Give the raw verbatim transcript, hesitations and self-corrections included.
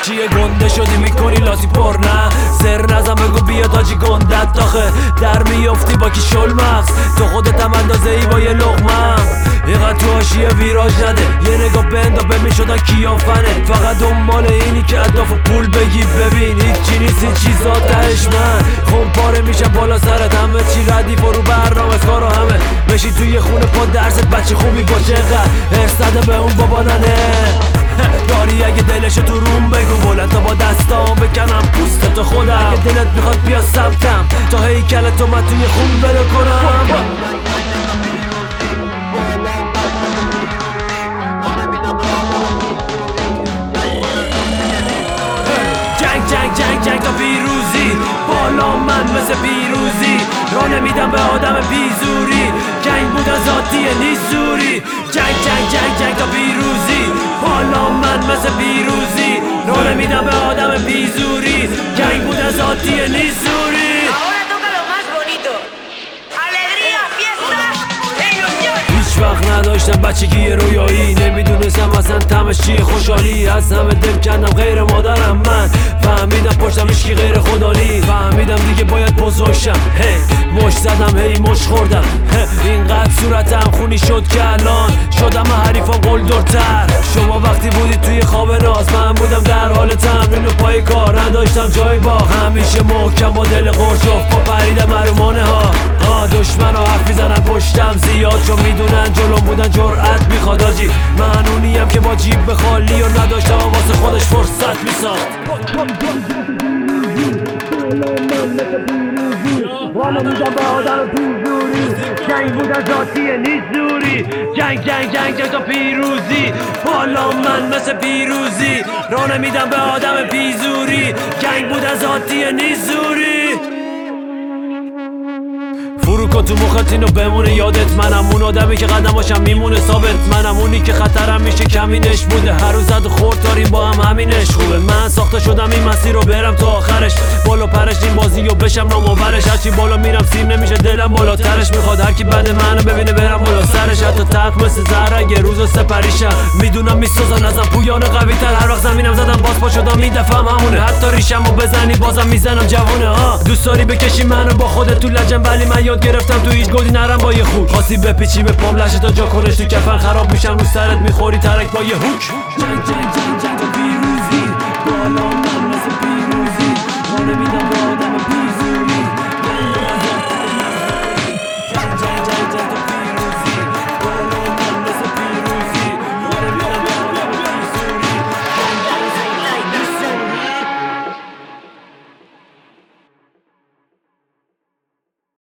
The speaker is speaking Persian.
چیه گنده شدی میکنی لاتی پر نه زر نزن بگو بیا تاجی گندت داخه در میافتی با کی شل مغز تو خودت هم اندازه ای با یه لقمه اینقدر تو حاشیه ویراج نده یه نگاه بندا به میشدن کیافنه فقط دنبال اینی که اهداف و پول بگی ببین هیچی نیست این چیزا تهش من خون پاره میشه بالا سرت همه چی ردیف و رو برنامه کارو همه بشی توی خونه پا درست بچه خوبی باشه قد ارسده به اون بابا ننه داری اگه دلشو تو روم بگو بلند تا با دستام بکنم پوستتو خودم اگه دلت میخواد بیا سمتم تا هیکلتو من توی خون بلو کنم جنگ جنگ جنگ جنگ تا پیروزی بالا من مثل پیروزی راه نمیدم به آدم بیزوری جنگ بودن ذاتیه نیست زوری جنگ جنگ جنگ جنگ تا پیروزی بالا من مثل پیروزی راه نمیدم به آدم بیزوری جنگ بودن ذاتیه نیست زوری هیچ وقت نداشتم بچگی رویایی نمیدونستم اصلا طعمش چیه خوشحالی از همه دل کندم غیر مادرم من فهمیدم پشتم هیچکی غیر خدانی فهمیدم دیگه باید بزرشم هی مش زدم هی مش خوردم اینقدر صورتم خونی شد که الان شدم حریفان قلدرتر شما وقتی بودید توی خواب ناز من بودم در حال تمرین و پای کار نداشتم جای با همیشه محکم با دل قرشف با پریدم ارومانه ها دشمن ها حرف میزنن پشتم زیاد چون میدونن جلوم بودن جرأت میخواد آجی من اونیم که با جیب به خالی و نداشتم و واسه خودش فرصت میساخت والا میدم به آدم پیزوری جنگ بودن ذاتیه نیست زوری جنگ جنگ جنگ جنگ تا پیروزی بالا من مثل پیروزی راه نمیدم به آدم پیزوری جنگ بودن ذاتیه نیست زوری فرو کن تو مخت اینو بمونه یادت منم اون آدمی که قدماشم میمونه ثابت منم اونی که خطرم میشه کمینش بوده هر روز زد و خورد داریم با هم همینش خوبه من ساخته شدم این مسیر رو برم تا آخرش بالا پرش این بازی و بشم نامآورش هرچی بالا میرم سیم نمیشه دلم بالاترش میخواد هر کی بد منو ببینه برم بالا سرش حتی تق مثل زهر اگه روزو سپریشم میدونم میسازن ازم پویان قوی تر هر وقت زمینم زدم باز پا شدم این دفعه همونه حتی ریشمو بزنی بازم میزنم جوونه ها دوست داری بکشی منو با خودت تو لجن ولی من یاد گرفتم تو هیچ گلی نرم با یه خوک خاصی بپیچی به پام لشه تا جا کنش تو کفن خراب میشم رو سرت میخوری ترک با یه هوک